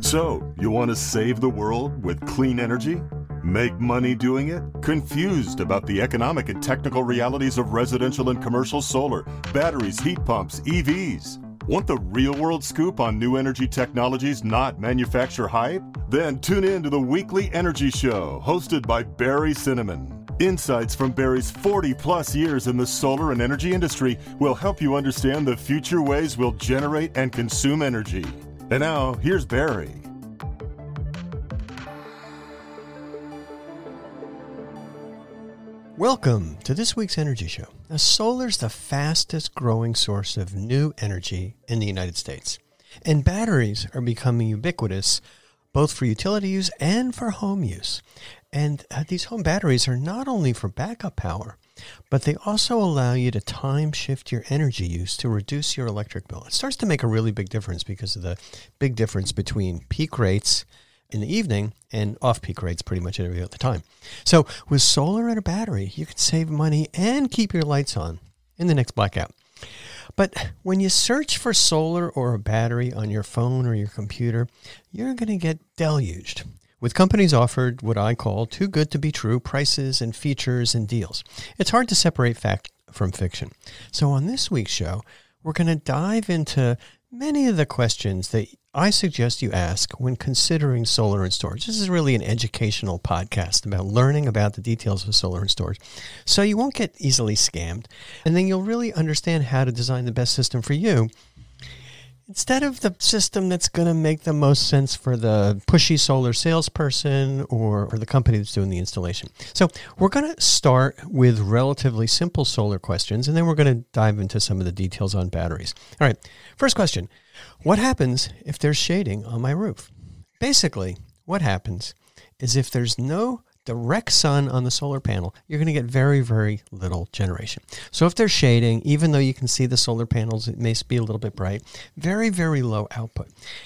So, you want to save the world with clean energy? Make money doing it? Confused about the economic and technical realities of residential and commercial solar, batteries, heat pumps, EVs? Want the real-world scoop on new energy technologies, not manufacturer hype? Then tune in to the Weekly Energy Show, hosted by Barry Cinnamon. Insights from Barry's 40-plus years in the solar and energy industry will help you understand the future ways we'll generate and consume energy. And now, here's Barry. Welcome to this week's Energy Show. Now, solar's the fastest growing source of new energy in the United States. And batteries are becoming ubiquitous, both for utility use and for home use. And these home batteries are not only for backup power, but they also allow you to time shift your energy use to reduce your electric bill. It starts to make a really big difference because of the big difference between peak rates in the evening and off-peak rates pretty much every other time. So with solar and a battery, you can save money and keep your lights on in the next blackout. But when you search for solar or a battery on your phone or your computer, you're going to get deluged with companies offered what I call too good to be true prices and features and deals. It's hard to separate fact from fiction. So on this week's show, we're going to dive into many of the questions that I suggest you ask when considering solar and storage. This is really an educational podcast about learning about the details of solar and storage. So you won't get easily scammed, and then you'll really understand how to design the best system for you, instead of the system that's going to make the most sense for the pushy solar salesperson or the company that's doing the installation. So we're going to start with relatively simple solar questions, and then we're going to dive into some of the details on batteries. All right, first question. What happens if there's shading on my roof? Basically, what happens is if there's no direct sun on the solar panel, you're going to get very, very little generation. So if there's shading, even though you can see the solar panels, it may be a little bit bright, very, very low output.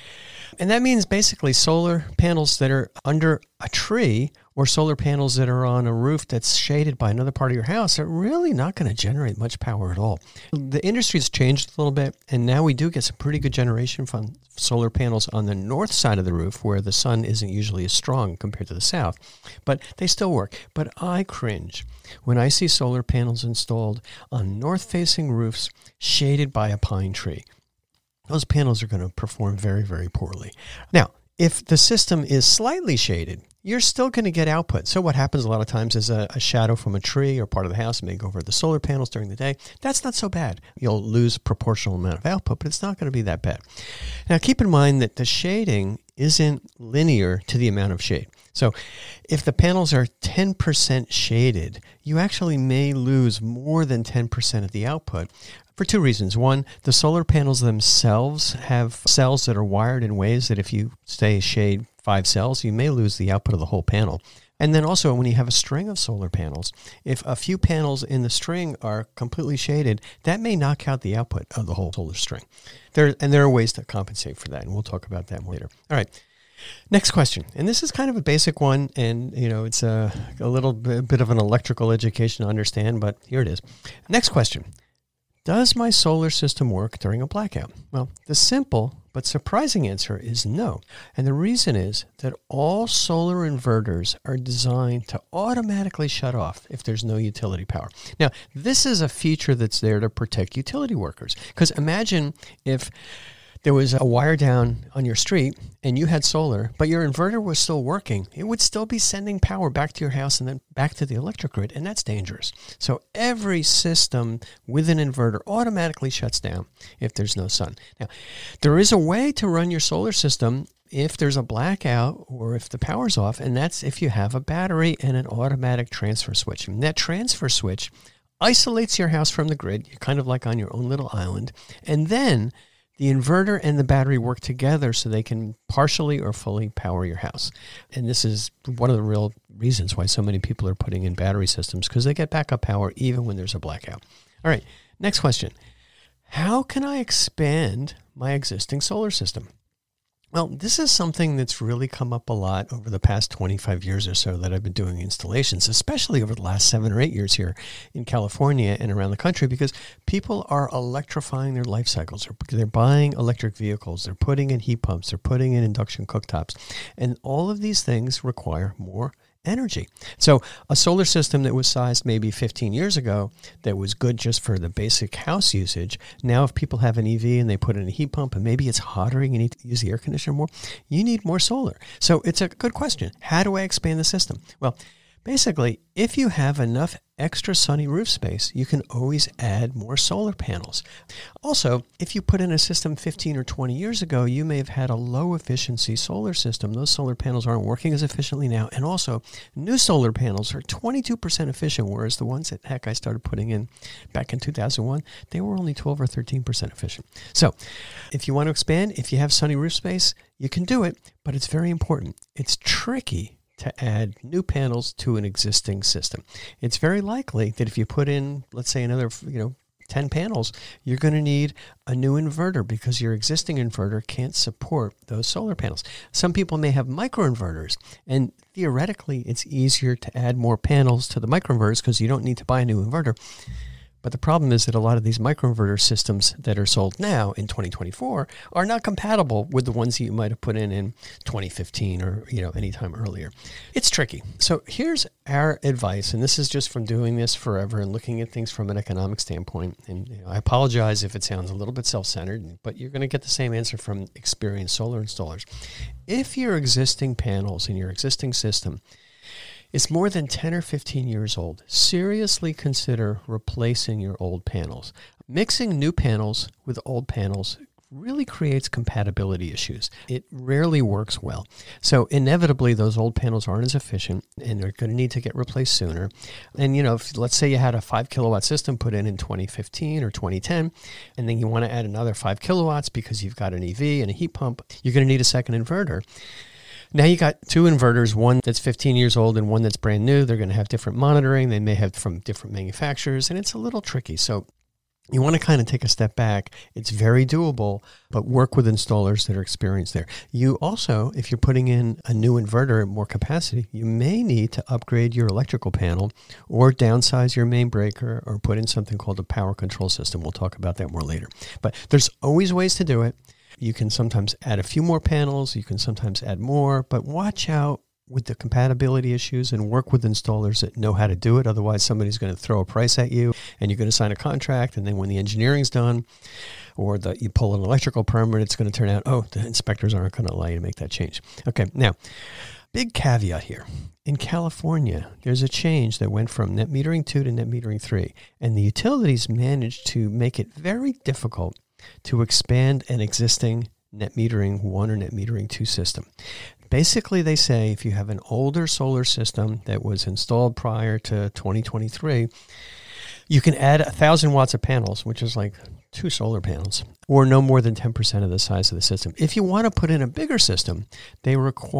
And that means basically solar panels that are under a tree or solar panels that are on a roof that's shaded by another part of your house are really not going to generate much power at all. The industry's changed a little bit, and now we do get some pretty good generation from solar panels on the north side of the roof where the sun isn't usually as strong compared to the south, but they still work. But I cringe when I see solar panels installed on north-facing roofs shaded by a pine tree. Those panels are going to perform very, very poorly. Now, if the system is slightly shaded, you're still going to get output. So what happens a lot of times is a shadow from a tree or part of the house may go over the solar panels during the day. That's not so bad. You'll lose a proportional amount of output, but it's not going to be that bad. Now, keep in mind that the shading isn't linear to the amount of shade. So if the panels are 10% shaded, you actually may lose more than 10% of the output for two reasons. One, the solar panels themselves have cells that are wired in ways that if you shade 5 cells, you may lose the output of the whole panel. And then also when you have a string of solar panels, if a few panels in the string are completely shaded, that may knock out the output of the whole solar string. There are ways to compensate for that, and we'll talk about that more later. All right. Next question, and this is kind of a basic one, and it's a little bit of an electrical education to understand, but here it is. Next question. Does my solar system work during a blackout? Well, the simple but surprising answer is no. And the reason is that all solar inverters are designed to automatically shut off if there's no utility power. Now, this is a feature that's there to protect utility workers. Because imagine if there was a wire down on your street and you had solar, but your inverter was still working, it would still be sending power back to your house and then back to the electric grid, and that's dangerous. So every system with an inverter automatically shuts down if there's no sun. Now, there is a way to run your solar system if there's a blackout or if the power's off, and that's if you have a battery and an automatic transfer switch. And that transfer switch isolates your house from the grid. You're kind of like on your own little island, and then the inverter and the battery work together so they can partially or fully power your house. And this is one of the real reasons why so many people are putting in battery systems, because they get backup power even when there's a blackout. All right, next question. How can I expand my existing solar system? Well, this is something that's really come up a lot over the past 25 years or so that I've been doing installations, especially over the last 7 or 8 years here in California and around the country, because people are electrifying their life cycles. They're buying electric vehicles. They're putting in heat pumps. They're putting in induction cooktops. And all of these things require more energy. So a solar system that was sized maybe 15 years ago that was good just for the basic house usage, now if people have an EV and they put in a heat pump and maybe it's hotter and you need to use the air conditioner more, you need more solar. So it's a good question. How do I expand the system? Well, basically, if you have enough extra sunny roof space, you can always add more solar panels. Also, if you put in a system 15 or 20 years ago, you may have had a low efficiency solar system. Those solar panels aren't working as efficiently now. And also, new solar panels are 22% efficient, whereas the ones that, I started putting in back in 2001, they were only 12 or 13% efficient. So if you want to expand, if you have sunny roof space, you can do it, but it's very important. It's tricky to add new panels to an existing system. It's very likely that if you put in, let's say, another 10 panels, you're going to need a new inverter because your existing inverter can't support those solar panels. Some people may have microinverters, and theoretically, it's easier to add more panels to the microinverters because you don't need to buy a new inverter. But the problem is that a lot of these microinverter systems that are sold now in 2024 are not compatible with the ones that you might have put in 2015 or any time earlier. It's tricky. So here's our advice, and this is just from doing this forever and looking at things from an economic standpoint. And I apologize if it sounds a little bit self-centered, but you're going to get the same answer from experienced solar installers. If your existing panels in your existing system is more than 10 or 15 years old, seriously consider replacing your old panels. Mixing new panels with old panels really creates compatibility issues. It rarely works well. So inevitably, those old panels aren't as efficient and they're going to need to get replaced sooner. And, if let's say you had a 5 kilowatt system put in 2015 or 2010, and then you want to add another 5 kilowatts because you've got an EV and a heat pump, you're going to need a second inverter. Now you got two inverters, one that's 15 years old and one that's brand new. They're going to have different monitoring. They may have from different manufacturers, and it's a little tricky. So you want to kind of take a step back. It's very doable, but work with installers that are experienced there. You also, if you're putting in a new inverter at more capacity, you may need to upgrade your electrical panel or downsize your main breaker or put in something called a power control system. We'll talk about that more later. But there's always ways to do it. You can sometimes add a few more panels. You can sometimes add more, but watch out with the compatibility issues and work with installers that know how to do it. Otherwise, somebody's going to throw a price at you and you're going to sign a contract. And then when the engineering's done or you pull an electrical permit, it's going to turn out, the inspectors aren't going to allow you to make that change. Okay, now, big caveat here. In California, there's a change that went from net metering 2 to net metering 3, and the utilities managed to make it very difficult to expand an existing net metering 1 or net metering 2 system. Basically, they say if you have an older solar system that was installed prior to 2023, you can add 1,000 watts of panels, which is like 2 solar panels, or no more than 10% of the size of the system. If you want to put in a bigger system, they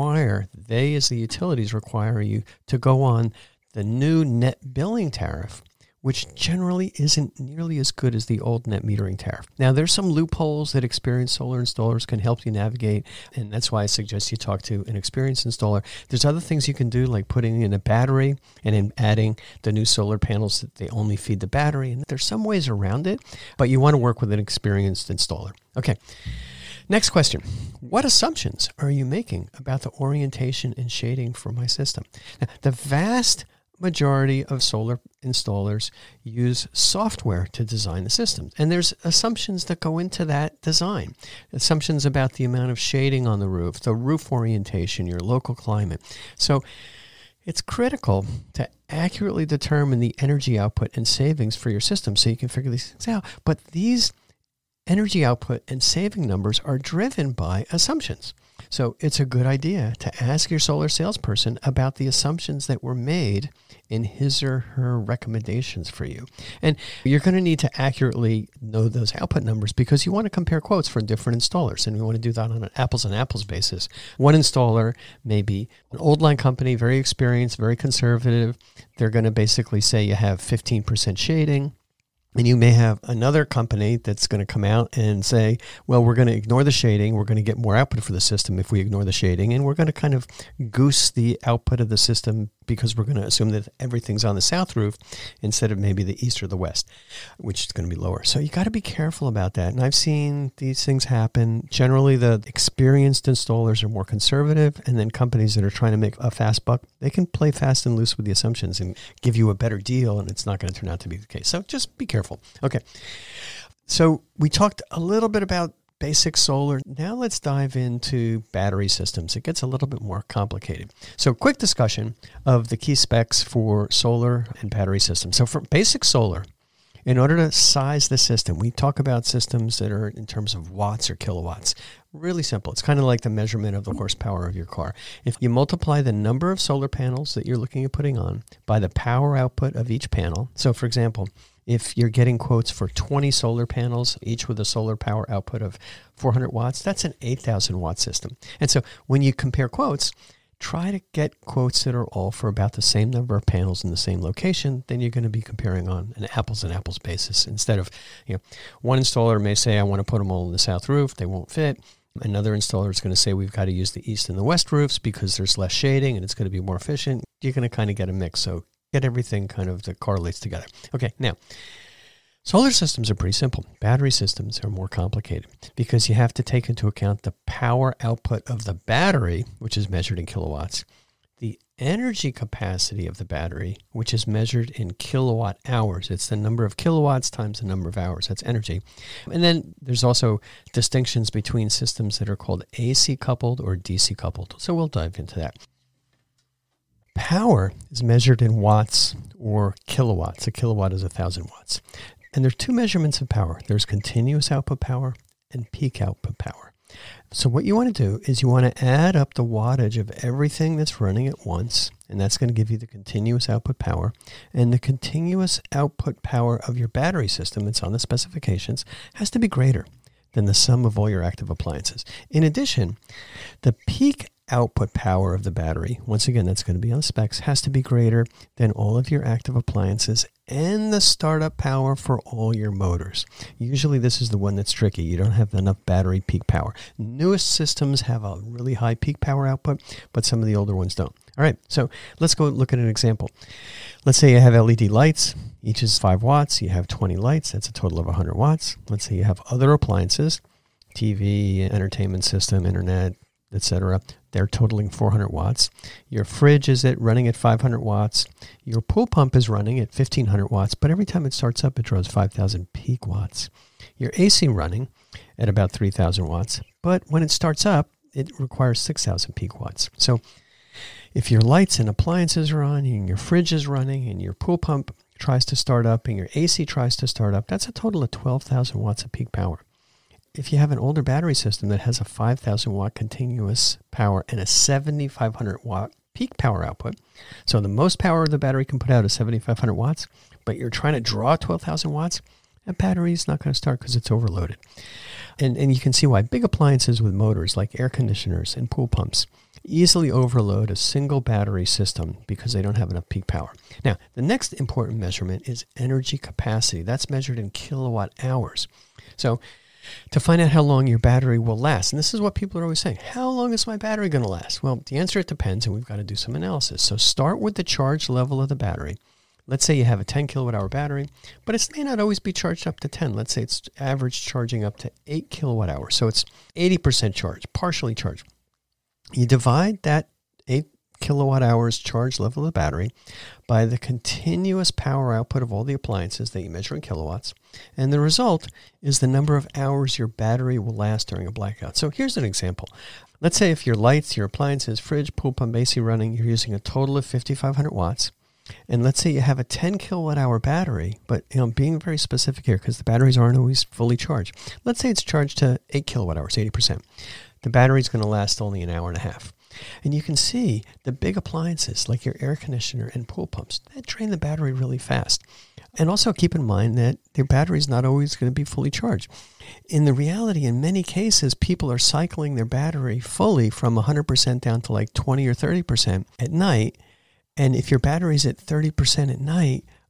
as the utilities require you to go on the new net billing tariff, which generally isn't nearly as good as the old net metering tariff. Now, there's some loopholes that experienced solar installers can help you navigate, and that's why I suggest you talk to an experienced installer. There's other things you can do, like putting in a battery and then adding the new solar panels that they only feed the battery, and there's some ways around it, but you want to work with an experienced installer. Okay. Next question. What assumptions are you making about the orientation and shading for my system? Now, the vast majority of solar installers use software to design the system. And there's assumptions that go into that design. Assumptions about the amount of shading on the roof orientation, your local climate. So it's critical to accurately determine the energy output and savings for your system so you can figure these things out. But these energy output and saving numbers are driven by assumptions. So it's a good idea to ask your solar salesperson about the assumptions that were made in his or her recommendations for you. And you're going to need to accurately know those output numbers because you want to compare quotes from different installers, and we want to do that on an apples and apples basis. One installer may be an old line company, very experienced, very conservative. They're going to basically say you have 15% shading. And you may have another company that's going to come out and say, well, we're going to ignore the shading. We're going to get more output for the system if we ignore the shading. And we're going to kind of goose the output of the system because we're going to assume that everything's on the south roof instead of maybe the east or the west, which is going to be lower. So you got to be careful about that. And I've seen these things happen. Generally, the experienced installers are more conservative, and then companies that are trying to make a fast buck, they can play fast and loose with the assumptions and give you a better deal, and it's not going to turn out to be the case. So just be careful. Okay. So we talked a little bit about basic solar. Now let's dive into battery systems. It gets a little bit more complicated. So quick discussion of the key specs for solar and battery systems. So for basic solar, in order to size the system, we talk about systems that are in terms of watts or kilowatts. Really simple. It's kind of like the measurement of the horsepower of your car. If you multiply the number of solar panels that you're looking at putting on by the power output of each panel. So for example, if you're getting quotes for 20 solar panels, each with a solar power output of 400 watts, that's an 8,000 watt system. And so when you compare quotes, try to get quotes that are all for about the same number of panels in the same location. Then you're going to be comparing on an apples and apples basis instead of, one installer may say, I want to put them all on the south roof. They won't fit. Another installer is going to say, we've got to use the east and the west roofs because there's less shading and it's going to be more efficient. You're going to kind of get a mix. So get everything kind of that correlates together. Okay, now, solar systems are pretty simple. Battery systems are more complicated because you have to take into account the power output of the battery, which is measured in kilowatts, the energy capacity of the battery, which is measured in kilowatt hours. It's the number of kilowatts times the number of hours. That's energy. And then there's also distinctions between systems that are called AC coupled or DC coupled. So we'll dive into that. Power is measured in watts or kilowatts. A kilowatt is 1,000 watts. And there's two measurements of power. There's continuous output power and peak output power. So what you want to do is you want to add up the wattage of everything that's running at once, and that's going to give you the continuous output power. And the continuous output power of your battery system, it's on the specifications, has to be greater than the sum of all your active appliances. In addition, the peak output power of the battery, once again, that's going to be on the specs, has to be greater than all of your active appliances and the startup power for all your motors. Usually this is the one that's tricky. You don't have enough battery peak power. Newest systems have a really high peak power output, but some of the older ones don't. All right, so let's go look at an example. Let's say you have LED lights. Each is 5 watts. You have 20 lights. That's a total of 100 watts. Let's say you have other appliances, TV, entertainment system, internet, etc. They're totaling 400 watts. Your fridge is running at 500 watts. Your pool pump is running at 1,500 watts, but every time it starts up, it draws 5,000 peak watts. Your AC running at about 3,000 watts, but when it starts up, it requires 6,000 peak watts. So if your lights and appliances are on, and your fridge is running, and your pool pump tries to start up, and your AC tries to start up, that's a total of 12,000 watts of peak power. If you have an older battery system that has a 5,000 watt continuous power and a 7,500 watt peak power output, so the most power the battery can put out is 7,500 watts, but you're trying to draw 12,000 watts, that battery is not going to start because it's overloaded. And you can see why big appliances with motors like air conditioners and pool pumps easily overload a single battery system because they don't have enough peak power. Now, the next important measurement is energy capacity. That's measured in kilowatt hours. So to find out how long your battery will last, and this is what people are always saying, how long is my battery going to last? Well, the answer, it depends, and we've got to do some analysis. So start with the charge level of the battery. Let's say you have a 10 kilowatt hour battery, but it may not always be charged up to 10. Let's say it's average charging up to 8 kilowatt hours. So it's 80% charged, partially charged. You divide that 8 kilowatt hours charge level of the battery by the continuous power output of all the appliances that you measure in kilowatts, and the result is the number of hours your battery will last during a blackout. So here's an example. Let's say if your lights, your appliances, fridge, pool pump, AC running, you're using a total of 5,500 watts. And let's say you have a 10 kilowatt hour battery, but being very specific here because the batteries aren't always fully charged. Let's say it's charged to 8 kilowatt hours, 80%. The battery's going to last only an hour and a half. And you can see the big appliances like your air conditioner and pool pumps, that drain the battery really fast. And also keep in mind that your battery is not always going to be fully charged. In the reality, in many cases, people are cycling their battery fully from 100% down to like 20 or 30% at night. And if your battery's at 30% at night,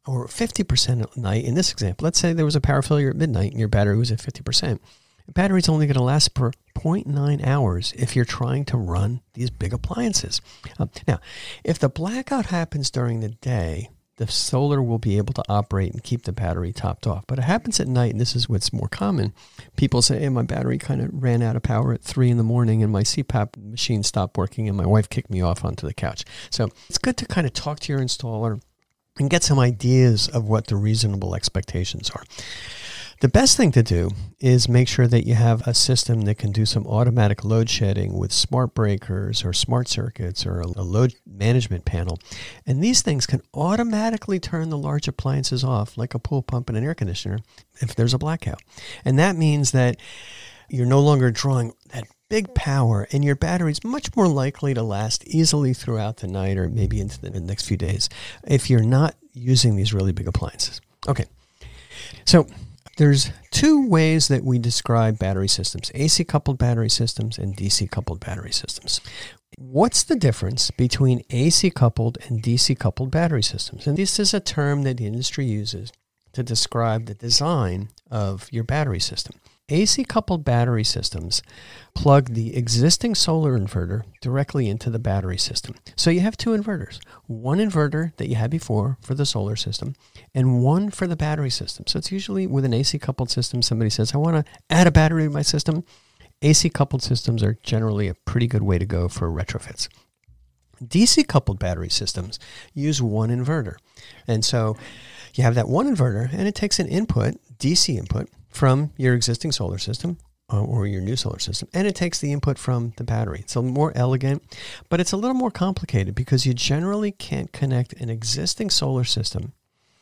or 50% at night. In this example, let's say there was a power failure at midnight and your battery was at 50%. The battery's only going to last for 0.9 hours if you're trying to run these big appliances. Now, if the blackout happens during the day, the solar will be able to operate and keep the battery topped off. But it happens at night, and this is what's more common. People say, hey, my battery kind of ran out of power at 3 in the morning and my CPAP machine stopped working and my wife kicked me off onto the couch. So it's good to kind of talk to your installer and get some ideas of what the reasonable expectations are. The best thing to do is make sure that you have a system that can do some automatic load shedding with smart breakers or smart circuits or a load management panel. And these things can automatically turn the large appliances off, like a pool pump and an air conditioner, if there's a blackout. And that means that you're no longer drawing that big power, and your battery's much more likely to last easily throughout the night or maybe into the next few days if you're not using these really big appliances. Okay, so there's two ways that we describe battery systems: AC coupled battery systems and DC coupled battery systems. What's the difference between AC coupled and DC coupled battery systems? And this is a term that the industry uses to describe the design of your battery system. AC coupled battery systems plug the existing solar inverter directly into the battery system. So you have two inverters, one inverter that you had before for the solar system and one for the battery system. So it's usually with an AC coupled system, somebody says, I want to add a battery to my system. AC coupled systems are generally a pretty good way to go for retrofits. DC coupled battery systems use one inverter. And so you have that one inverter and it takes an input, DC input, from your existing solar system or your new solar system, and it takes the input from the battery. It's a little more elegant, but it's a little more complicated because you generally can't connect an existing solar system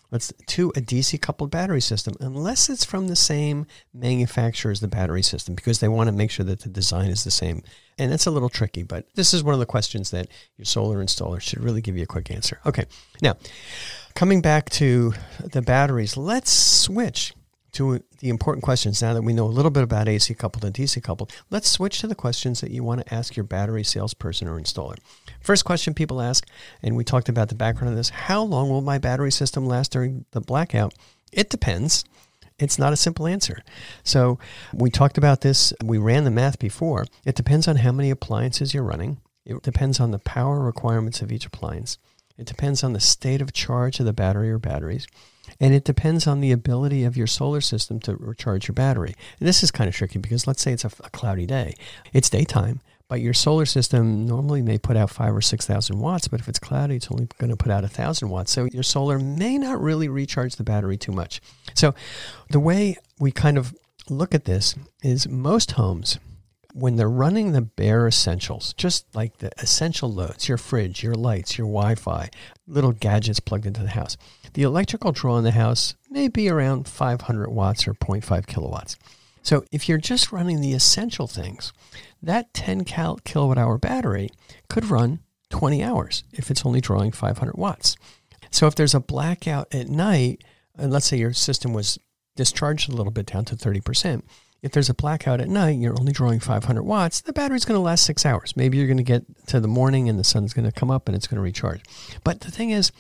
to a DC coupled battery system unless it's from the same manufacturer as the battery system, because they want to make sure that the design is the same. And that's a little tricky, but this is one of the questions that your solar installer should really give you a quick answer. Okay, now coming back to the batteries, let's switch to the important questions. Now that we know a little bit about AC coupled and DC coupled, let's switch to the questions that you want to ask your battery salesperson or installer. First question people ask, and we talked about the background of this: how long will my battery system last during the blackout? It depends. It's not a simple answer. So we talked about this. We ran the math before. It depends on how many appliances you're running. It depends on the power requirements of each appliance. It depends on the state of charge of the battery or batteries. And it depends on the ability of your solar system to recharge your battery. And this is kind of tricky because let's say it's a cloudy day. It's daytime, but your solar system normally may put out 5,000 or 6,000 watts, but if it's cloudy, it's only going to put out 1,000 watts. So your solar may not really recharge the battery too much. So the way we kind of look at this is most homes, when they're running the bare essentials, just like the essential loads, your fridge, your lights, your Wi-Fi, little gadgets plugged into the house, the electrical draw in the house may be around 500 watts or 0.5 kilowatts. So if you're just running the essential things, that 10 kilowatt hour battery could run 20 hours if it's only drawing 500 watts. So if there's a blackout at night, and let's say your system was discharged a little bit down to 30%, if there's a blackout at night, you're only drawing 500 watts, the battery's going to last 6 hours. Maybe you're going to get to the morning and the sun's going to come up and it's going to recharge. But the thing is,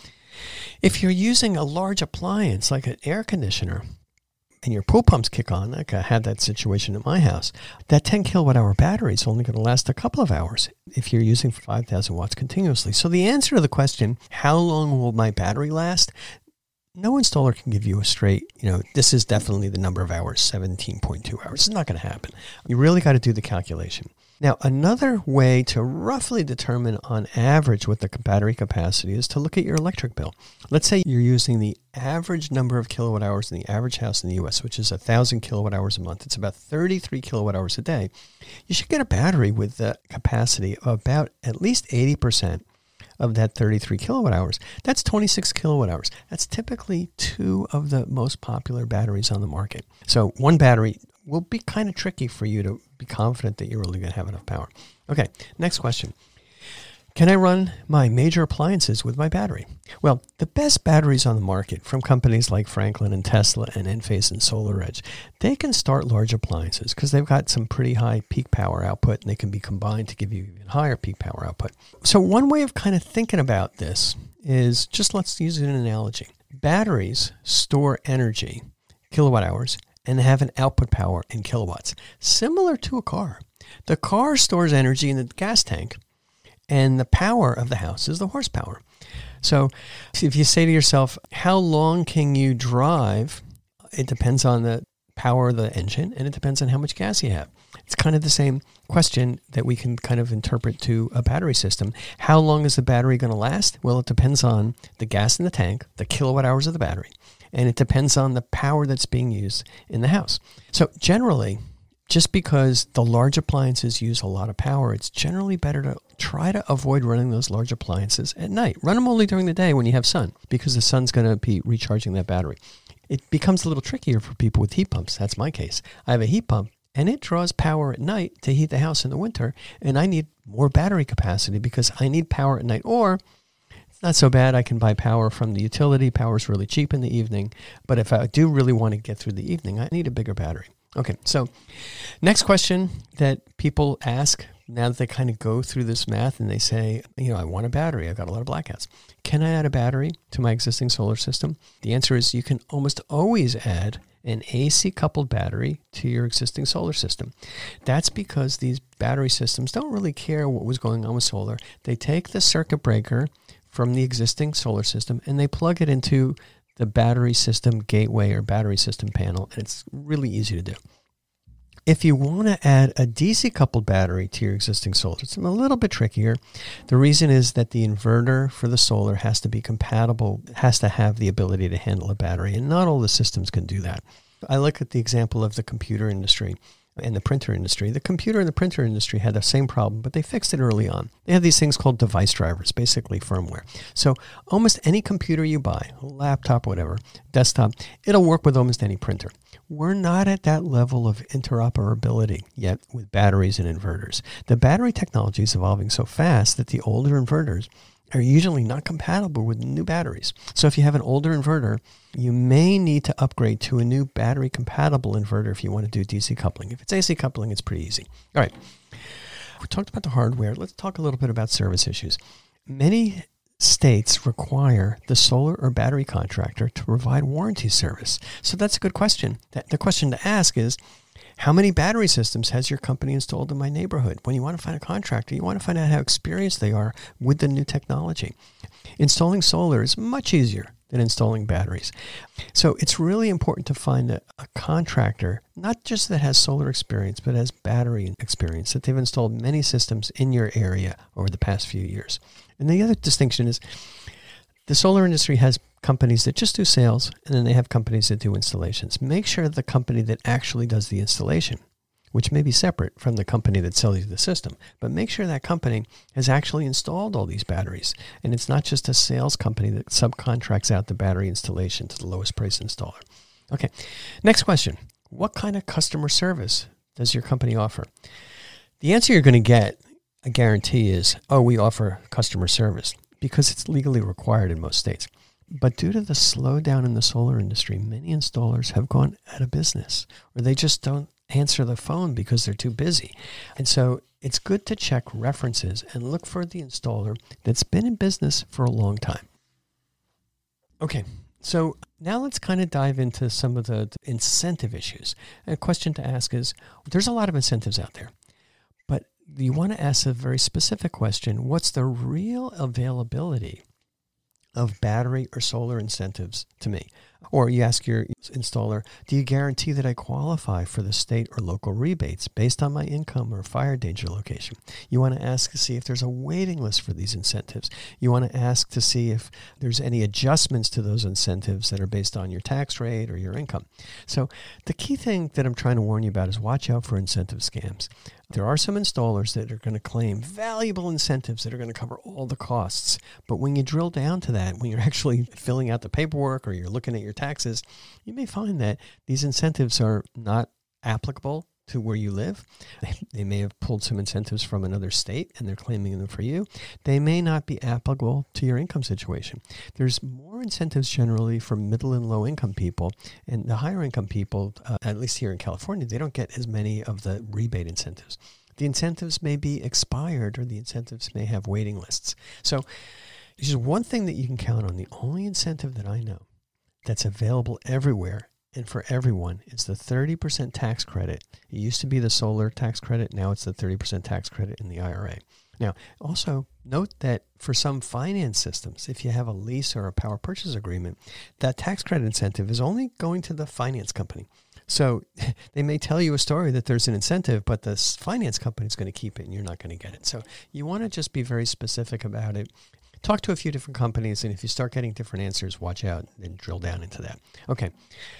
if you're using a large appliance like an air conditioner and your pool pumps kick on, like I had that situation at my house, that 10 kilowatt hour battery is only going to last a couple of hours if you're using 5,000 watts continuously. So the answer to the question, how long will my battery last? No installer can give you a straight, this is definitely the number of hours, 17.2 hours. It's not going to happen. You really got to do the calculation. Now, another way to roughly determine on average what the battery capacity is to look at your electric bill. Let's say you're using the average number of kilowatt hours in the average house in the U.S., which is 1,000 kilowatt hours a month. It's about 33 kilowatt hours a day. You should get a battery with the capacity of about at least 80% of that 33 kilowatt hours. That's 26 kilowatt hours. That's typically two of the most popular batteries on the market. So one battery will be kind of tricky for you to be confident that you're really going to have enough power. Okay, next question. Can I run my major appliances with my battery? Well, the best batteries on the market from companies like Franklin and Tesla and Enphase and SolarEdge, they can start large appliances because they've got some pretty high peak power output and they can be combined to give you even higher peak power output. So one way of kind of thinking about this is just let's use an analogy. Batteries store energy, kilowatt hours, and have an output power in kilowatts, similar to a car. The car stores energy in the gas tank, and the power of the house is the horsepower. So if you say to yourself, how long can you drive? It depends on the power of the engine, and it depends on how much gas you have. It's kind of the same question that we can kind of interpret to a battery system. How long is the battery going to last? Well, it depends on the gas in the tank, the kilowatt hours of the battery, and it depends on the power that's being used in the house. So generally, just because the large appliances use a lot of power, it's generally better to try to avoid running those large appliances at night. Run them only during the day when you have sun, because the sun's going to be recharging that battery. It becomes a little trickier for people with heat pumps. That's my case. I have a heat pump, and it draws power at night to heat the house in the winter, and I need more battery capacity because I need power at night. Or it's not so bad, I can buy power from the utility. Power is really cheap in the evening, but if I do really want to get through the evening, I need a bigger battery. Okay, so next question that people ask now that they kind of go through this math and they say, I want a battery. I've got a lot of blackouts. Can I add a battery to my existing solar system? The answer is you can almost always add an AC coupled battery to your existing solar system. That's because these battery systems don't really care what was going on with solar. They take the circuit breaker from the existing solar system and they plug it into the battery system gateway or battery system panel, and it's really easy to do. If you want to add a DC coupled battery to your existing solar system, a little bit trickier. The reason is that the inverter for the solar has to be compatible, has to have the ability to handle a battery, and not all the systems can do that. I look at the example of the computer industry and the printer industry. The computer and the printer industry had the same problem, but they fixed it early on. They have these things called device drivers, basically firmware. So almost any computer you buy, a laptop, whatever, desktop, it'll work with almost any printer. We're not at that level of interoperability yet with batteries and inverters. The battery technology is evolving so fast that the older inverters are usually not compatible with new batteries. So if you have an older inverter, you may need to upgrade to a new battery compatible inverter if you want to do DC coupling. If it's AC coupling, it's pretty easy. All right. We talked about the hardware. Let's talk a little bit about service issues. Many states require the solar or battery contractor to provide warranty service. So that's a good question. The question to ask is, how many battery systems has your company installed in my neighborhood? When you want to find a contractor, you want to find out how experienced they are with the new technology. Installing solar is much easier than installing batteries. So it's really important to find a contractor, not just that has solar experience, but has battery experience, that they've installed many systems in your area over the past few years. And the other distinction is the solar industry has companies that just do sales, and then they have companies that do installations. Make sure the company that actually does the installation, which may be separate from the company that sells you the system, but make sure that company has actually installed all these batteries. And it's not just a sales company that subcontracts out the battery installation to the lowest price installer. Okay, next question. What kind of customer service does your company offer? The answer you're going to get, I guarantee, is, we offer customer service, because it's legally required in most states. But due to the slowdown in the solar industry, many installers have gone out of business, or they just don't answer the phone because they're too busy. And so it's good to check references and look for the installer that's been in business for a long time. Okay, so now let's kind of dive into some of the incentive issues. A question to ask is, there's a lot of incentives out there, but you want to ask a very specific question. What's the real availability of battery or solar incentives to me? Or you ask your installer, do you guarantee that I qualify for the state or local rebates based on my income or fire danger location? You want to ask to see if there's a waiting list for these incentives. You want to ask to see if there's any adjustments to those incentives that are based on your tax rate or your income. So the key thing that I'm trying to warn you about is watch out for incentive scams. There are some installers that are going to claim valuable incentives that are going to cover all the costs. But when you drill down to that, when you're actually filling out the paperwork or you're looking at your taxes, you may find that these incentives are not applicable to where you live. They may have pulled some incentives from another state and they're claiming them for you. They may not be applicable to your income situation. There's more incentives generally for middle and low income people, and the higher income people, at least here in California, they don't get as many of the rebate incentives. The incentives may be expired, or the incentives may have waiting lists. So there's just one thing that you can count on. The only incentive that I know that's available everywhere and for everyone is the 30% tax credit. It used to be the solar tax credit. Now it's the 30% tax credit in the IRA. Now, also note that for some finance systems, if you have a lease or a power purchase agreement, that tax credit incentive is only going to the finance company. So they may tell you a story that there's an incentive, but the finance company is going to keep it and you're not going to get it. So you want to just be very specific about it. Talk to a few different companies, and if you start getting different answers, watch out and drill down into that. Okay.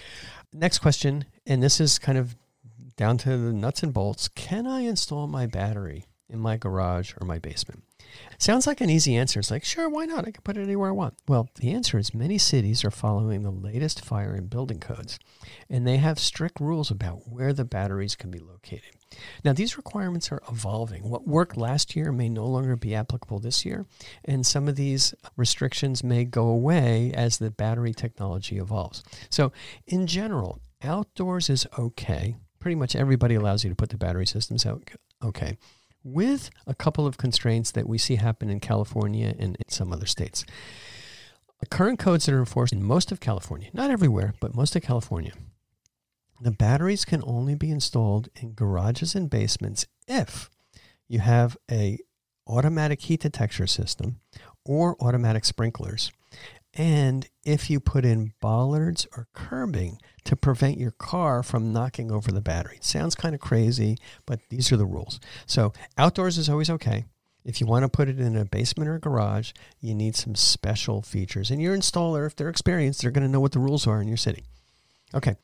Next question, and this is kind of down to the nuts and bolts. Can I install my battery in my garage or my basement? Sounds like an easy answer. It's like, sure, why not? I can put it anywhere I want. Well, the answer is many cities are following the latest fire and building codes, and they have strict rules about where the batteries can be located. Now, these requirements are evolving. What worked last year may no longer be applicable this year, and some of these restrictions may go away as the battery technology evolves. So, in general, outdoors is okay. Pretty much everybody allows you to put the battery systems out okay, with a couple of constraints that we see happen in California and in some other states. The current codes that are enforced in most of California, not everywhere, but most of California, the batteries can only be installed in garages and basements if you have a automatic heat detection system or automatic sprinklers, and if you put in bollards or curbing to prevent your car from knocking over the battery. It sounds kind of crazy, but these are the rules. So outdoors is always okay. If you want to put it in a basement or a garage, you need some special features. And your installer, if they're experienced, they're going to know what the rules are in your city. Okay.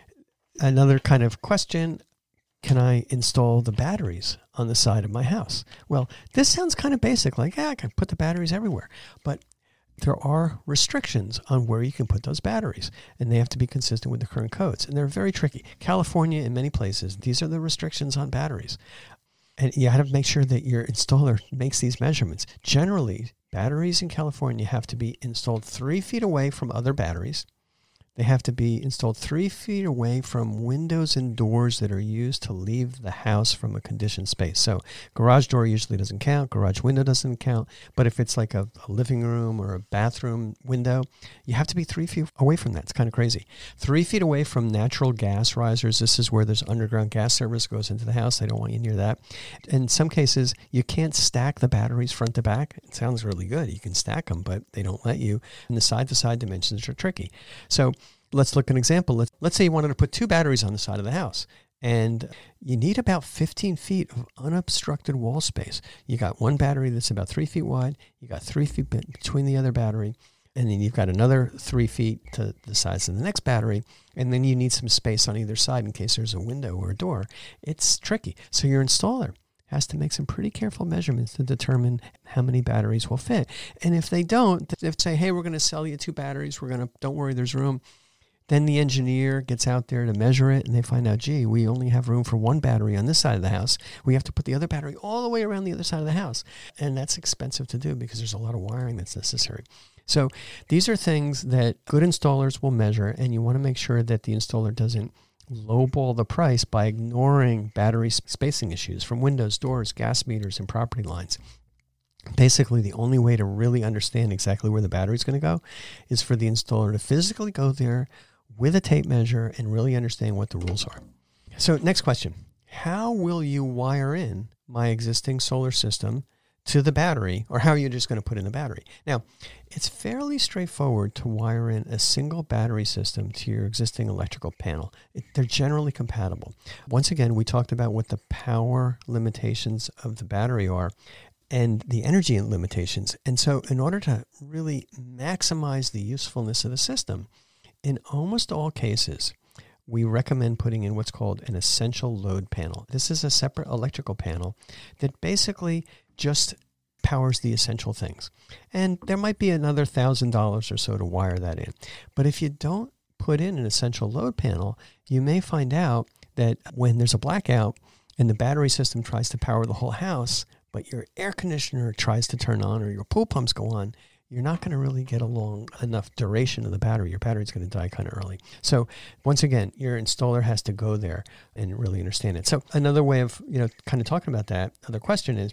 Another kind of question, can I install the batteries on the side of my house? Well, this sounds kind of basic, like, I can put the batteries everywhere. But there are restrictions on where you can put those batteries, and they have to be consistent with the current codes. And they're very tricky. California, in many places, these are the restrictions on batteries. And you have to make sure that your installer makes these measurements. Generally, batteries in California have to be installed 3 feet away from other batteries. They have to be installed 3 feet away from windows and doors that are used to leave the house from a conditioned space. So garage door usually doesn't count. Garage window doesn't count. But if it's like a living room or a bathroom window, you have to be 3 feet away from that. It's kind of crazy. 3 feet away from natural gas risers. This is where there's underground gas service goes into the house. They don't want you near that. In some cases, you can't stack the batteries front to back. It sounds really good. You can stack them, but they don't let you. And the side-to-side dimensions are tricky. So let's look at an example. Let's say you wanted to put 2 batteries on the side of the house, and you need about 15 feet of unobstructed wall space. You got one battery that's about 3 feet wide. You got 3 feet between the other battery, and then you've got another 3 feet to the size of the next battery, and then you need some space on either side in case there's a window or a door. It's tricky. So your installer has to make some pretty careful measurements to determine how many batteries will fit. And if they don't, if they say, hey, we're going to sell you 2 batteries, don't worry, there's room. Then the engineer gets out there to measure it, and they find out, gee, we only have room for 1 battery on this side of the house. We have to put the other battery all the way around the other side of the house. And that's expensive to do because there's a lot of wiring that's necessary. So these are things that good installers will measure, and you want to make sure that the installer doesn't lowball the price by ignoring battery spacing issues from windows, doors, gas meters, and property lines. Basically, the only way to really understand exactly where the battery is going to go is for the installer to physically go there with a tape measure and really understand what the rules are. So next question, how will you wire in my existing solar system to the battery, or how are you just going to put in the battery? Now, it's fairly straightforward to wire in a single battery system to your existing electrical panel. They're generally compatible. Once again, we talked about what the power limitations of the battery are and the energy limitations. And so in order to really maximize the usefulness of the system, in almost all cases, we recommend putting in what's called an essential load panel. This is a separate electrical panel that basically just powers the essential things. And there might be another $1,000 or so to wire that in. But if you don't put in an essential load panel, you may find out that when there's a blackout and the battery system tries to power the whole house, but your air conditioner tries to turn on or your pool pumps go on, you're not going to really get along enough duration of the battery. Your battery's going to die kind of early. So once again, your installer has to go there and really understand it. So another way of, kind of talking about that, other question is,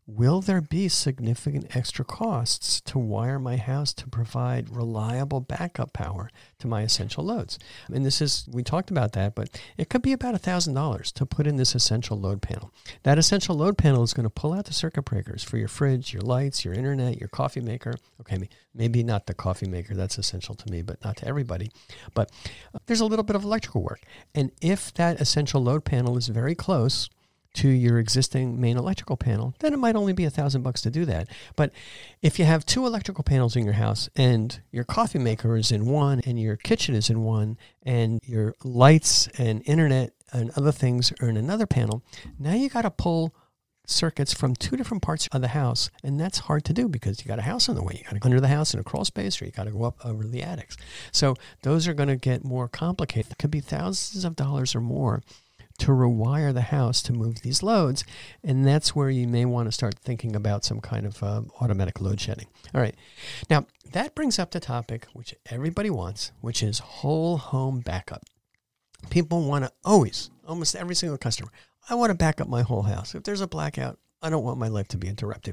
will there be significant extra costs to wire my house to provide reliable backup power to my essential loads? And we talked about that, but it could be about $1,000 to put in this essential load panel. That essential load panel is going to pull out the circuit breakers for your fridge, your lights, your internet, your coffee maker. Okay, maybe not the coffee maker. That's essential to me, but not to everybody. But there's a little bit of electrical work. And if that essential load panel is very close to your existing main electrical panel, then it might only be $1,000 to do that. But if you have 2 electrical panels in your house and your coffee maker is in one and your kitchen is in one and your lights and internet and other things are in another panel, now you got to pull circuits from 2 different parts of the house, and that's hard to do because you got a house in the way. You got to go under the house in a crawl space, or you got to go up over the attics. So those are going to get more complicated. It could be thousands of dollars or more to rewire the house to move these loads, and that's where you may want to start thinking about some kind of automatic load shedding. All right. Now, that brings up the topic which everybody wants, which is whole home backup. People want to almost every single customer, I want to back up my whole house. If there's a blackout, I don't want my life to be interrupted.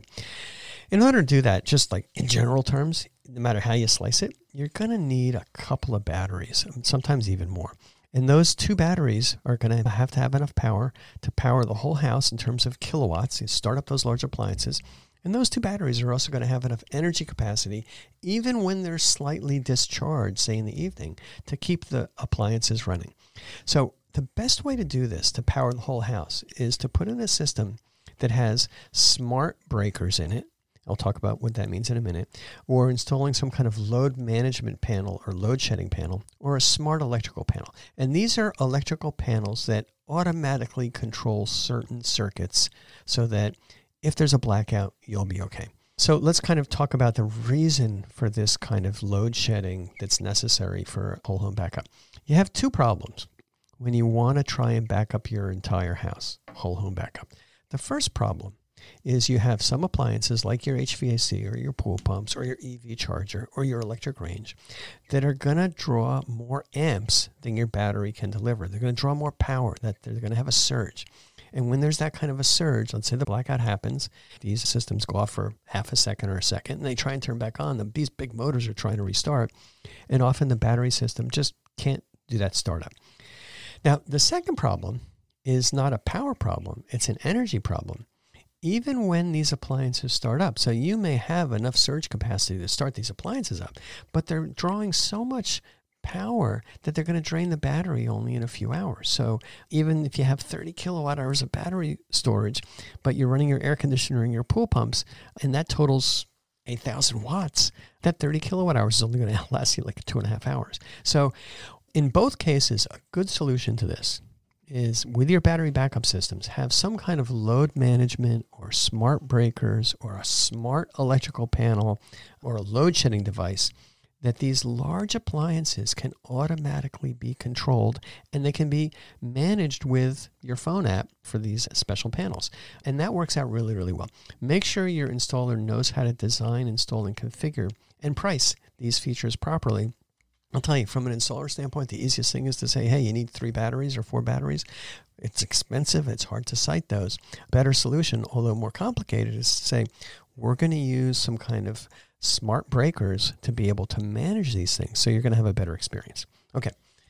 In order to do that, just like in general terms, no matter how you slice it, you're going to need a couple of batteries, sometimes even more. And those 2 batteries are going to have enough power to power the whole house in terms of kilowatts. You start up those large appliances. And those 2 batteries are also going to have enough energy capacity, even when they're slightly discharged, say in the evening, to keep the appliances running. So the best way to do this, to power the whole house, is to put in a system that has smart breakers in it. I'll talk about what that means in a minute. Or installing some kind of load management panel or load shedding panel or a smart electrical panel. And these are electrical panels that automatically control certain circuits so that if there's a blackout, you'll be okay. So let's kind of talk about the reason for this kind of load shedding that's necessary for whole home backup. You have 2 problems when you want to try and back up your entire house, whole home backup. The first problem is you have some appliances like your HVAC or your pool pumps or your EV charger or your electric range that are going to draw more amps than your battery can deliver. They're going to draw more power, that they're going to have a surge. And when there's that kind of a surge, let's say the blackout happens, these systems go off for half a second or a second, and they try and turn back on. These big motors are trying to restart, and often the battery system just can't do that startup. Now, the second problem is not a power problem. It's an energy problem. Even when these appliances start up, so you may have enough surge capacity to start these appliances up, but they're drawing so much power that they're going to drain the battery only in a few hours. So even if you have 30 kilowatt hours of battery storage, but you're running your air conditioner and your pool pumps, and that totals 8,000 watts, that 30 kilowatt hours is only going to last you like 2.5 hours. So in both cases, a good solution to this is with your battery backup systems, have some kind of load management or smart breakers or a smart electrical panel or a load shedding device that these large appliances can automatically be controlled, and they can be managed with your phone app for these special panels. And that works out really, really well. Make sure your installer knows how to design, install, and configure and price these features properly. I'll tell you, from an installer standpoint, the easiest thing is to say, hey, you need 3 batteries or 4 batteries. It's expensive. It's hard to site those. A better solution, although more complicated, is to say, we're going to use some kind of smart breakers to be able to manage these things. So you're going to have a better experience. Okay.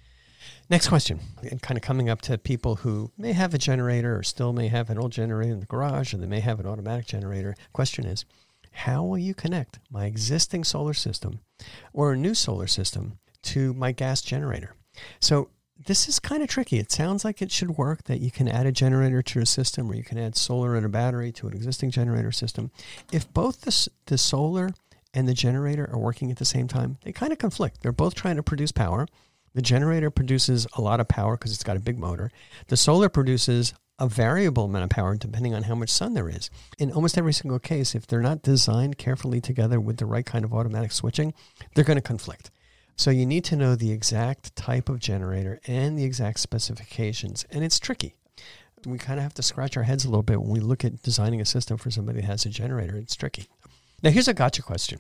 Next question. And kind of coming up to people who may have a generator or still may have an old generator in the garage, or they may have an automatic generator. Question is, how will you connect my existing solar system or a new solar system to my gas generator? So this is kind of tricky. It sounds like it should work, that you can add a generator to a system, or you can add solar and a battery to an existing generator system. If both the solar and the generator are working at the same time, they kind of conflict. They're both trying to produce power. The generator produces a lot of power because it's got a big motor. The solar produces a variable amount of power depending on how much sun there is. In almost every single case, if they're not designed carefully together with the right kind of automatic switching, they're going to conflict. So you need to know the exact type of generator and the exact specifications, and it's tricky. We kind of have to scratch our heads a little bit when we look at designing a system for somebody that has a generator. It's tricky. Now, here's a gotcha question.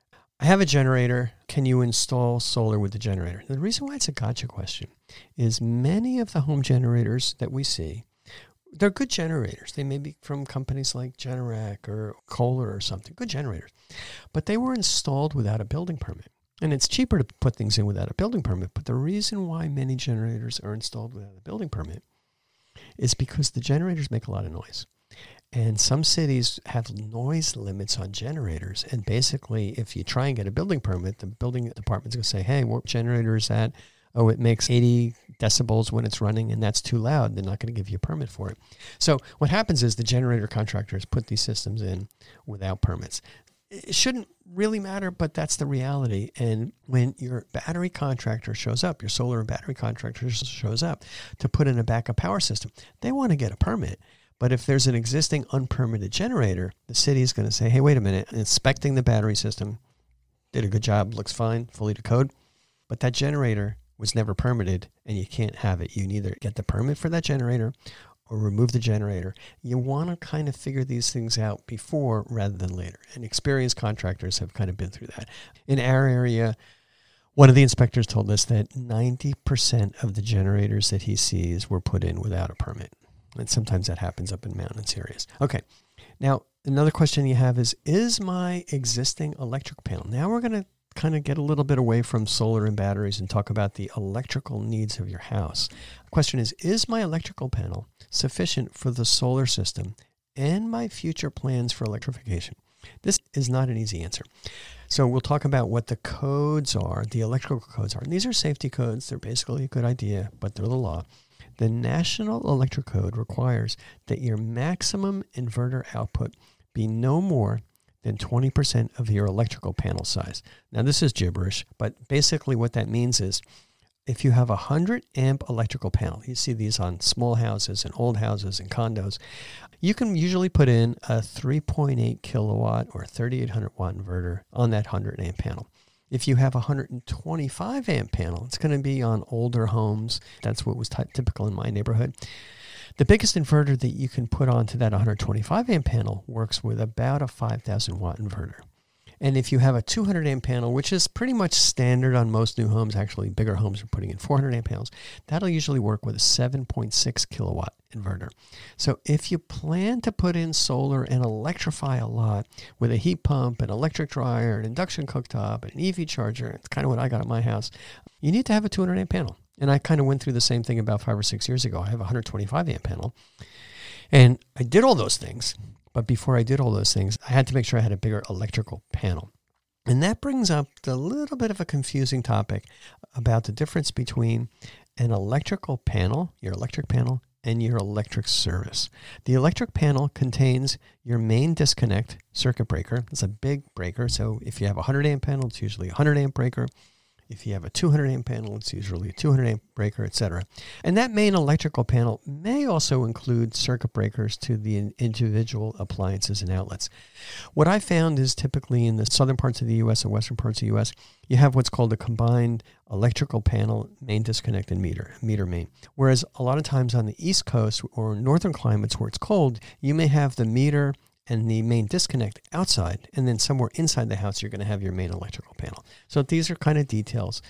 I have a generator. Can you install solar with the generator? The reason why it's a gotcha question is many of the home generators that we see They're good generators. They may be from companies like Generac or Kohler or something, good generators. But they were installed without a building permit. And it's cheaper to put things in without a building permit. But the reason why many generators are installed without a building permit is because the generators make a lot of noise. And some cities have noise limits on generators. And basically, if you try and get a building permit, the building department's going to say, hey, what generator is that? Oh, it makes 80 decibels when it's running, and that's too loud. They're not going to give you a permit for it. So what happens is the generator contractors put these systems in without permits. It shouldn't really matter, but that's the reality. And when your battery contractor shows up, your solar and battery contractor shows up to put in a backup power system, they want to get a permit. But if there's an existing unpermitted generator, the city is going to say, hey, wait a minute, inspecting the battery system, did a good job, looks fine, fully to code, but that generator was never permitted and you can't have it. You can either get the permit for that generator or remove the generator. You want to kind of figure these things out before rather than later. And experienced contractors have kind of been through that. In our area, one of the inspectors told us that 90% of the generators that he sees were put in without a permit. And sometimes that happens up in mountainous areas. Okay. Now, another question you have is my existing electrical panel? Now we're going to kind of get a little bit away from solar and batteries and talk about the electrical needs of your house. The question is my electrical panel sufficient for the solar system and my future plans for electrification? This is not an easy answer. So we'll talk about what the codes are, the electrical codes are. And these are safety codes. They're basically a good idea, but they're the law. The National Electric Code requires that your maximum inverter output be no more than 20% of your electrical panel size. Now, this is gibberish, but basically what that means is if you have a 100 amp electrical panel, you see these on small houses and old houses and condos, you can usually put in a 3.8 kilowatt or 3800 watt inverter on that 100 amp panel. If you have a 125 amp panel, it's going to be on older homes. That's what was typical in my neighborhood. The biggest inverter that you can put onto that 125 amp panel works with about a 5,000 watt inverter. And if you have a 200 amp panel, which is pretty much standard on most new homes, actually bigger homes are putting in 400 amp panels, that'll usually work with a 7.6 kilowatt inverter. So if you plan to put in solar and electrify a lot with a heat pump, an electric dryer, an induction cooktop, an EV charger, it's kind of what I got at my house, you need to have a 200 amp panel. And I kind of went through the same thing about 5 or 6 years ago. I have a 125 amp panel. And I did all those things. But before I did all those things, I had to make sure I had a bigger electrical panel. And that brings up a little bit of a confusing topic about the difference between an electrical panel, your electric panel, and your electric service. The electric panel contains your main disconnect circuit breaker. It's a big breaker. So if you have a 100 amp panel, it's usually a 100 amp breaker. If you have a 200 amp panel, it's usually a 200 amp breaker, etc. And that main electrical panel may also include circuit breakers to the individual appliances and outlets. What I found is typically in the southern parts of the U.S. and western parts of the U.S., you have what's called a combined electrical panel, main disconnect, and meter main. Whereas a lot of times on the East Coast or northern climates where it's cold, you may have the meter and the main disconnect outside, and then somewhere inside the house, you're going to have your main electrical panel. So these are kind of details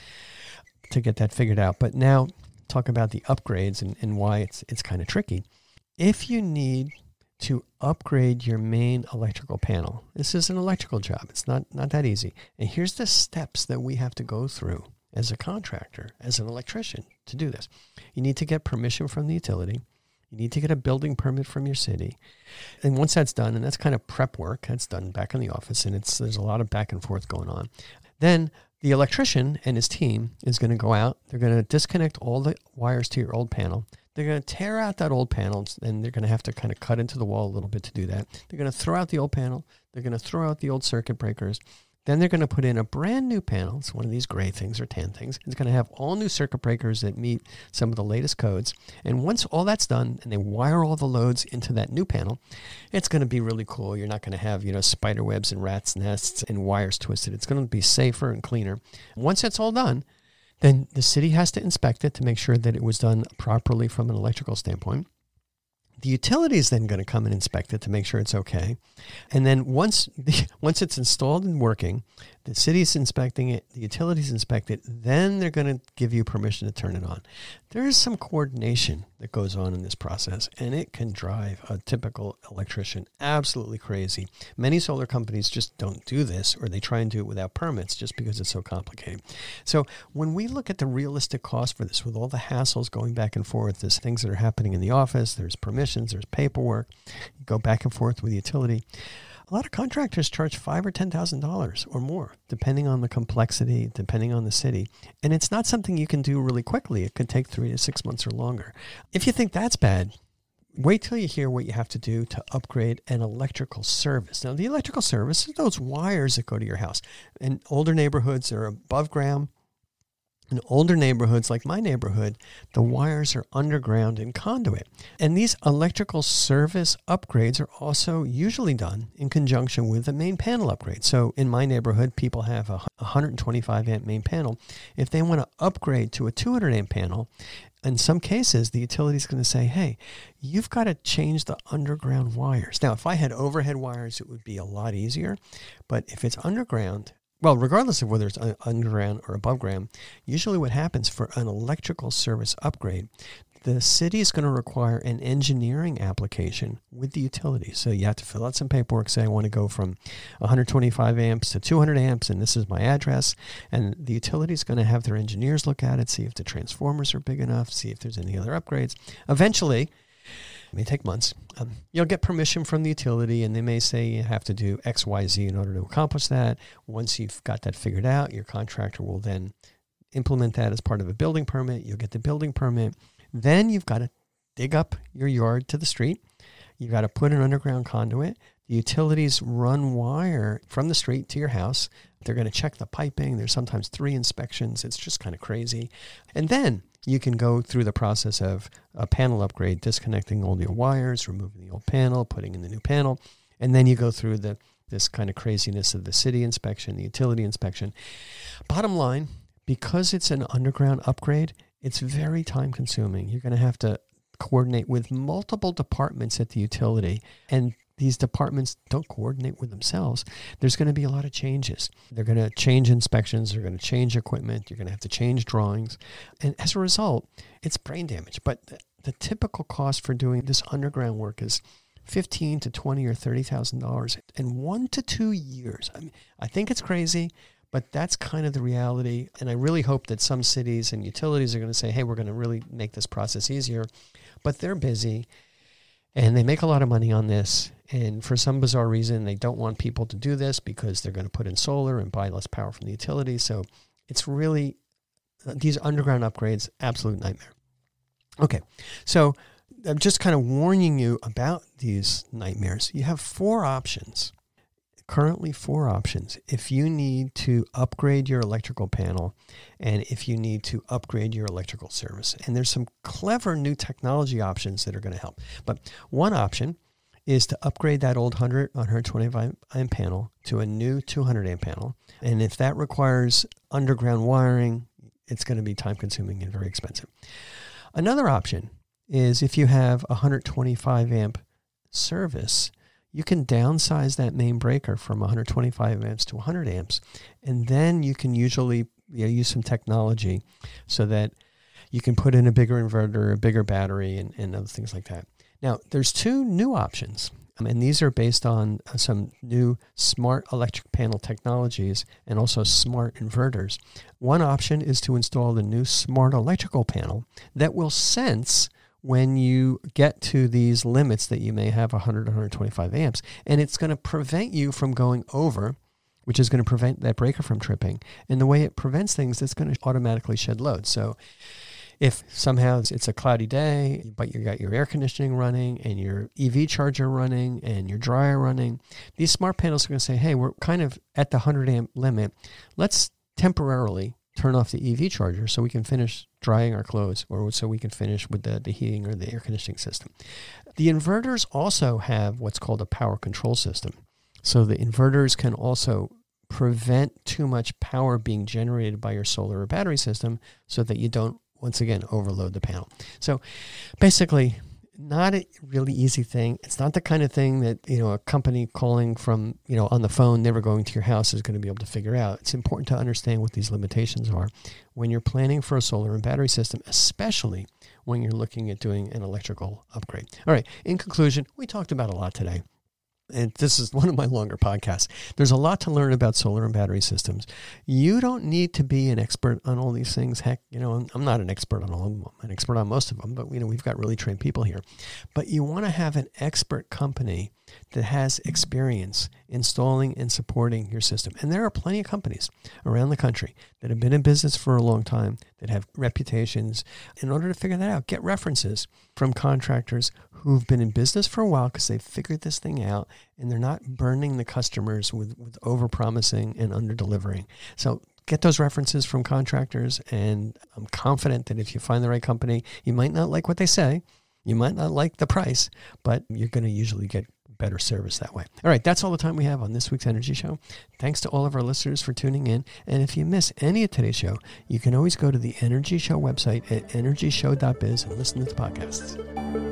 to get that figured out. But now talk about the upgrades and why it's kind of tricky. If you need to upgrade your main electrical panel, this is an electrical job. It's not that easy. And here's the steps that we have to go through as a contractor, as an electrician to do this. You need to get permission from the utility. You need to get a building permit from your city. And once that's done, and that's kind of prep work, that's done back in the office, and there's a lot of back and forth going on. Then the electrician and his team is going to go out. They're going to disconnect all the wires to your old panel. They're going to tear out that old panel, and they're going to have to kind of cut into the wall a little bit to do that. They're going to throw out the old panel. They're going to throw out the old circuit breakers. Then they're going to put in a brand new panel. It's one of these gray things or tan things. It's going to have all new circuit breakers that meet some of the latest codes. And once all that's done and they wire all the loads into that new panel, it's going to be really cool. You're not going to have, spider webs and rats' nests and wires twisted. It's going to be safer and cleaner. Once that's all done, then the city has to inspect it to make sure that it was done properly from an electrical standpoint. The utility is then going to come and inspect it to make sure it's okay. And then once it's installed and working, the city's inspecting it, the utilities inspect it, then they're going to give you permission to turn it on. there is some coordination that goes on in this process, and it can drive a typical electrician absolutely crazy. Many solar companies just don't do this, or they try and do it without permits just because it's so complicated. So when we look at the realistic cost for this, with all the hassles going back and forth, there's things that are happening in the office, there's permissions, there's paperwork, you go back and forth with the utility. A lot of contractors charge $5,000 or $10,000 or more, depending on the complexity, depending on the city. And it's not something you can do really quickly. It could take 3 to 6 months or longer. If you think that's bad, wait till you hear what you have to do to upgrade an electrical service. Now, the electrical service is those wires that go to your house. In older neighborhoods, they're above ground. In older neighborhoods, like my neighborhood, the wires are underground in conduit. And these electrical service upgrades are also usually done in conjunction with a main panel upgrade. So in my neighborhood, people have a 125 amp main panel. If they want to upgrade to a 200 amp panel, in some cases, the utility is going to say, hey, you've got to change the underground wires. Now, if I had overhead wires, it would be a lot easier. But if it's underground, well, regardless of whether it's underground or above ground, usually what happens for an electrical service upgrade, the city is going to require an engineering application with the utility. So you have to fill out some paperwork, say I want to go from 125 amps to 200 amps, and this is my address. And the utility is going to have their engineers look at it, see if the transformers are big enough, see if there's any other upgrades. Eventually, it may take months. You'll get permission from the utility, and they may say you have to do X, Y, Z in order to accomplish that. Once you've got that figured out, your contractor will then implement that as part of a building permit. You'll get the building permit. Then you've got to dig up your yard to the street. You've got to put an underground conduit. The utilities run wire from the street to your house. They're going to check the piping. There's sometimes 3 inspections. It's just kind of crazy. And then you can go through the process of a panel upgrade, disconnecting all your wires, removing the old panel, putting in the new panel. And then you go through this kind of craziness of the city inspection, the utility inspection. Bottom line, because it's an underground upgrade, it's very time consuming. You're going to have to coordinate with multiple departments at the utility, and these departments don't coordinate with themselves. There's going to be a lot of changes. They're going to change inspections. They're going to change equipment. You're going to have to change drawings. And as a result, it's brain damage. But the typical cost for doing this underground work is $15,000 to $20,000 or $30,000 in 1 to 2 years. I mean, I think it's crazy, but that's kind of the reality. And I really hope that some cities and utilities are going to say, hey, we're going to really make this process easier. But they're busy, and they make a lot of money on this. And for some bizarre reason, they don't want people to do this because they're going to put in solar and buy less power from the utility. So it's really, these underground upgrades, absolute nightmare. Okay, so I'm just kind of warning you about these nightmares. You have 4 options. Currently 4 options. If you need to upgrade your electrical panel, and if you need to upgrade your electrical service. And there's some clever new technology options that are going to help. But one option is to upgrade that old 125 amp panel to a new 200 amp panel. And if that requires underground wiring, it's going to be time consuming and very expensive. Another option is if you have a 125 amp service, you can downsize that main breaker from 125 amps to 100 amps. And then you can usually use some technology so that you can put in a bigger inverter, a bigger battery, and other things like that. Now, there's 2 new options, and these are based on some new smart electric panel technologies and also smart inverters. One option is to install the new smart electrical panel that will sense when you get to these limits that you may have 100 to 125 amps, and it's going to prevent you from going over, which is going to prevent that breaker from tripping. And the way it prevents things, it's going to automatically shed load. So if somehow it's a cloudy day, but you got your air conditioning running and your EV charger running and your dryer running, these smart panels are going to say, hey, we're kind of at the 100 amp limit. Let's temporarily turn off the EV charger so we can finish drying our clothes, or so we can finish with the heating or the air conditioning system. The inverters also have what's called a power control system. So the inverters can also prevent too much power being generated by your solar or battery system so that you don't, once again, overload the panel. So basically, not a really easy thing. It's not the kind of thing that, a company calling from, on the phone, never going to your house is going to be able to figure out. It's important to understand what these limitations are when you're planning for a solar and battery system, especially when you're looking at doing an electrical upgrade. All right. In conclusion, we talked about a lot today. And this is one of my longer podcasts. There's a lot to learn about solar and battery systems. You don't need to be an expert on all these things. Heck, I'm not an expert on all of them. I'm an expert on most of them, but we've got really trained people here. But you want to have an expert company that has experience installing and supporting your system. And there are plenty of companies around the country that have been in business for a long time, that have reputations. In order to figure that out, get references from contractors who've been in business for a while because they've figured this thing out and they're not burning the customers with over-promising and under-delivering. So get those references from contractors, and I'm confident that if you find the right company, you might not like what they say, you might not like the price, but you're going to usually get better service that way. All right, that's all the time we have on this week's Energy Show. Thanks to all of our listeners for tuning in. And if you miss any of today's show, you can always go to the Energy Show website at energyshow.biz and listen to the podcasts.